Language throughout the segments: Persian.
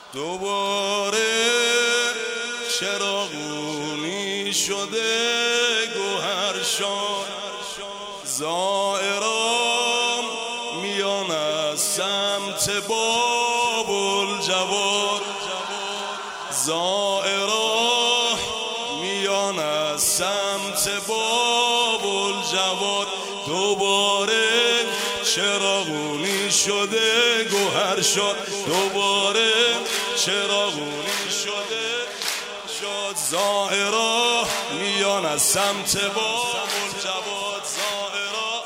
دوباره چراغونی شده گوهر شد زائرام میان از سمت باب‌الجواد زائرام میان از سمت باب‌الجواد دوباره چراغونی شده گوهر شد دوباره چراغونی شده شد زائرا میان از سمت باب‌الجواد زائرا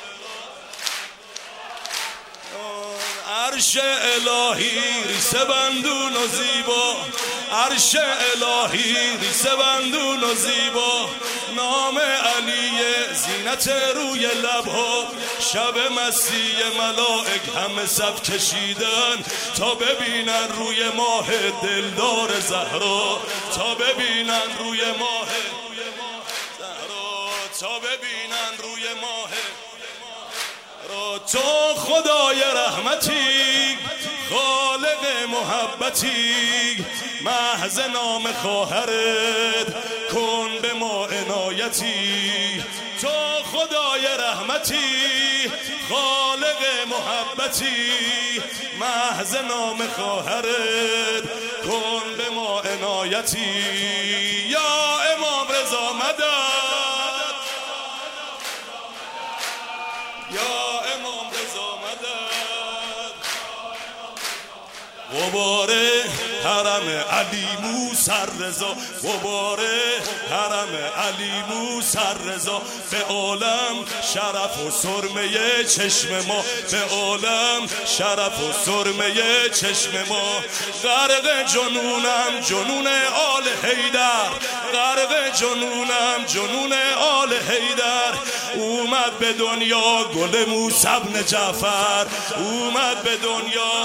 عرش الهی ریسه بندون و زیبا عرش الهی ریسه بندون و زیبا نام علی زینت روی لبها شب مسیح ملائک همه صف کشیدن تا ببینن روی ماه دلدار زهرا تا ببینن روی ماه زهرا تا ببینن روی ماه را تو خدای رحمتی خالق محبتی محض نام خواهرت کن به ما عنایتی تو خدای رحمتی خالق محبتی محض نام خواهرت کن به ما عنایتی یا امام رضا مدد یا امام رضا مدد غباره حرم علی موسی رضا غباره حرم علی موسی رضا به عالم شرف و سرمه چشم ما به عالم شرف و سرمه چشم ما غرق جنونم جنون آل حیدر غرق جنونم جنون آل حیدر اومد به دنیا گل موسی بن جعفر اومد به دنیا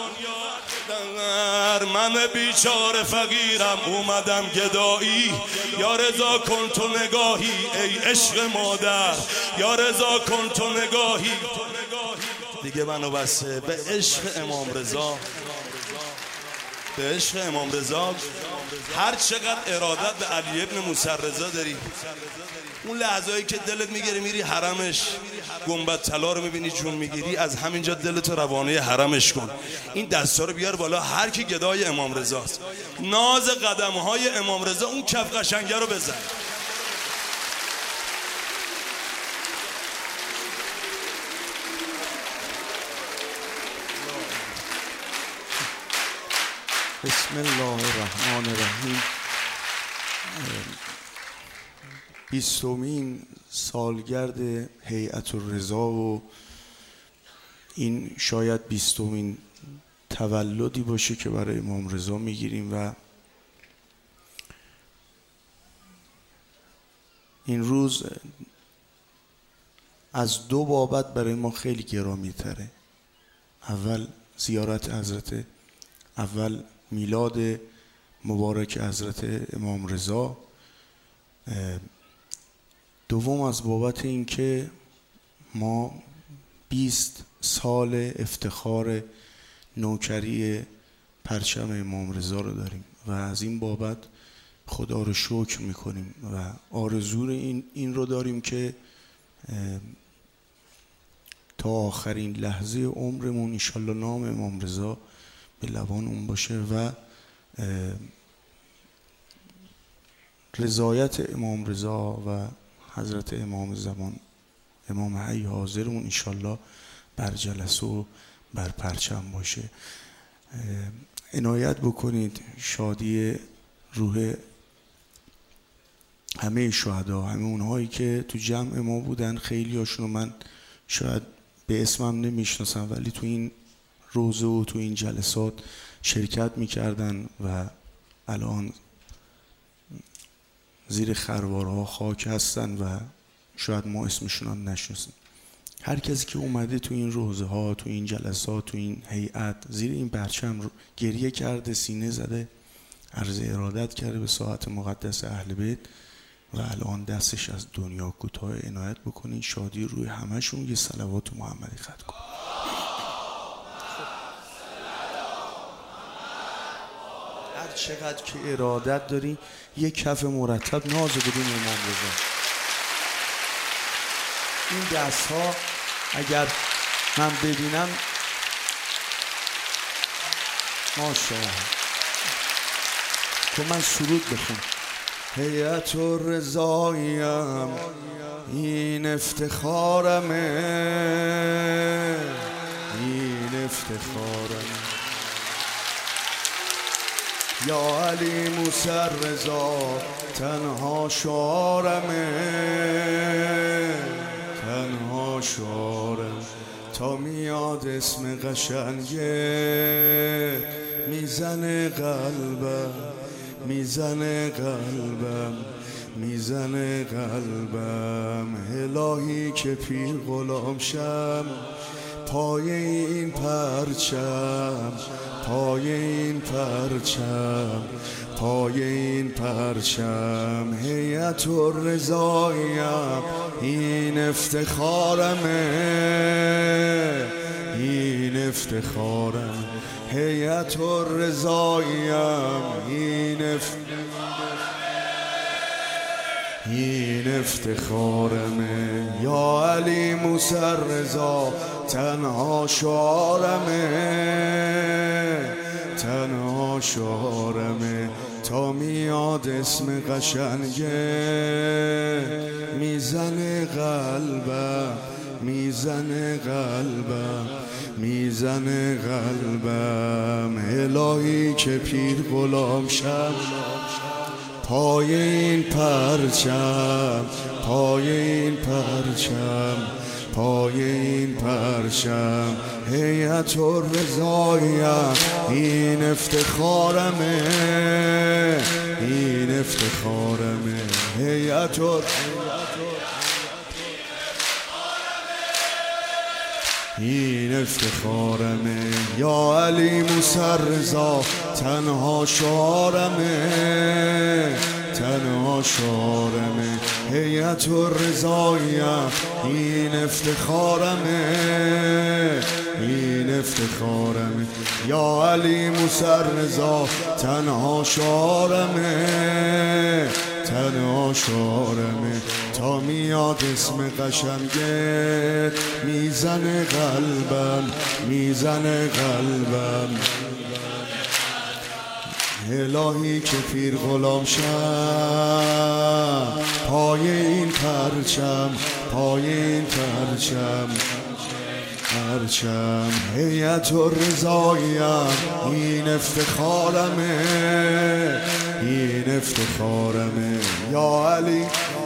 من بیچاره فقیرم اومدم گدایی یا رضا کن تو نگاهی ای عشق مادر یا رضا کن تو نگاهی دیگه منو بسه به عشق امام رضا به عشق امام رضا هر چقدر ارادت به علی ابن موسی رضا داری اون لحظه‌ای که دلت میگیره میری حرمش گنبد طلا رو میبینی جون میگیری از همینجا دلت روانه حرمش کن این دستا رو بیار بالا هر کی گدای امام رضاست ناز قدم‌های امام رضا اون کف قشنگه رو بزن بسم الله الرحمن الرحیم 20مین سالگرد هیئت الرضا و این شاید 20مین تولدی باشه که برای امام رضا میگیریم و این روز از دو بابت برای ما خیلی گرامی تره اول زیارت حضرت اول میلاد مبارک حضرت امام رضا دوم از بابت این که ما 20 سال افتخار نوکری پرچم امام رضا رو داریم و از این بابت خدا رو شکر میکنیم و آرزوی این رو داریم که تا آخرین لحظه عمرمون انشالله نام امام رضا به لبان اون باشه و رضایت امام رضا و حضرت امام زمان امام حی حاضرمون انشالله بر جلسه و بر پرچم باشه عنایت بکنید شادی روح همه شهدا همه اونهایی که تو جمع ما بودن خیلی هاشون من شاید به اسمم نمیشناسم ولی تو این روزه و تو این جلسات شرکت میکردن و الان زیر خروارها خاک هستن و شاید ما اسمشون هم نشناسیم هر کسی که اومده تو این روزه ها تو این جلسات تو این هیئت زیر این پرچم گریه کرده سینه زده عرض ارادت کرده به ساعت مقدس اهل بیت و الان دستش از دنیا کوتاه عنایت بکنین شادی روی همشون یه صلوات محمدی ختم کن هر چقدر که ارادت داری یک کف مرتب ناز بدون امام رضا. این دست ها اگر من ببینم ماشاءالله. تو من سرود بخون. هیئت الرضاییم این افتخارمه، این افتخارمه. یا علی موسی رضا تنها شعارمه، تنها شعارم. تا میاد اسم قشنگه میزنه قلبم، میزنه قلبم، میزنه قلبم. الهی که پیر غلام شم پای این پرچم، پای این پرچم، پای این پرچم. هیئت الرضاییم این افتخارمه، این افتخارم. هیئت الرضاییم این افتخارمه. یا علی موسی رضا تنها شعارمه، تنها شعارمه. تا میاد اسم قشنگه میزنه قلبم، میزنه قلبم، میزنه قلبم. الهی که پیر غلام شم پای این پرچم، پای این پرچم، پای این پرچم. هیئت الرضاییم این افتخارمه، این افتخارمه. هیئت این افتخارمه. یا علی موسی رضا تنها شعارمه، تنها شعارمه. هیئت الرضاییم این افتخارمه، این افتخارمه. یا علی موسی رضا تنها شعارمه، تنها شعارمه. تا میاد اسم قشنگه میزنه قلبم، میزنه قلبم. الهی که پیر غلام شم پای این پرچم، پای این پرچم، پرچم. هیئت الرضاییم این افتخارمه، این افتخارمه. یا علی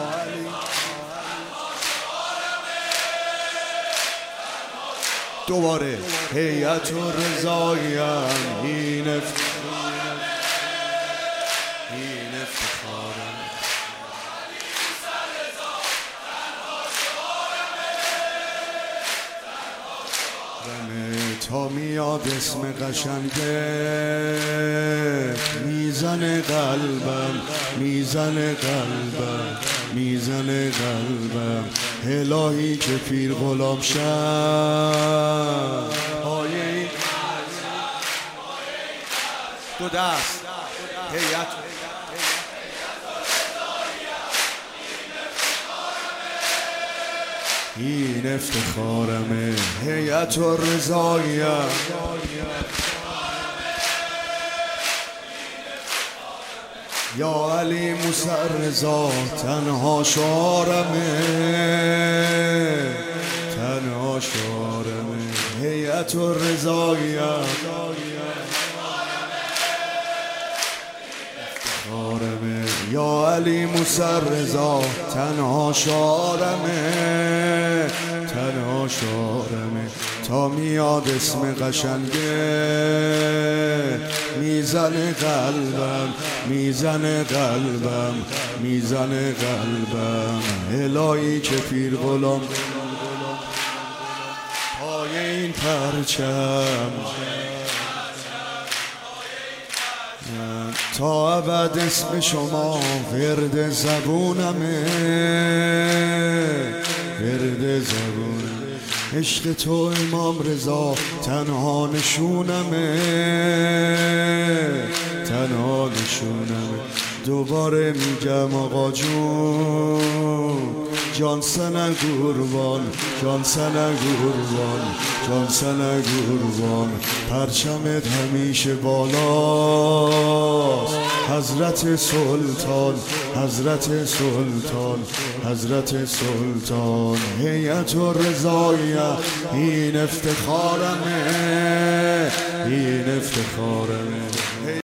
دوباره. هیئت الرضاییم این افتخارمه. تا میاد اسم قشنگه میزنه قلبم، میزنه قلبم، میزنه قلبم. الهی که پیر غلام شم پای این دو دست. هیئت این افتخارمه. هیئت الرضاییم یا علی موسی رضا تنها شعارمه، تنها شعارمه. هیئت الرضاییم افتخارمه. یا علی موسی رضا تنها شعارمه، تنها شعارمه. تا میاد اسم قشنگه میزنه قلبم، میزنه قلبم، میزنه قلبم. الهی که پیر غلام پای این پرچم تا ابد اسم شما ورد زبونمه، ورد زبونم. عشق تو امام رضا تنها نشونمه، تنها دوباره میگم آقا جون، جان سنه قربان، جان سنه قربان، جان سنه قربان، پرچمت همیشه بالاست، حضرت سلطان، حضرت سلطان، حضرت سلطان. هیئت الرضاییه این افتخارمه، این افتخارمه.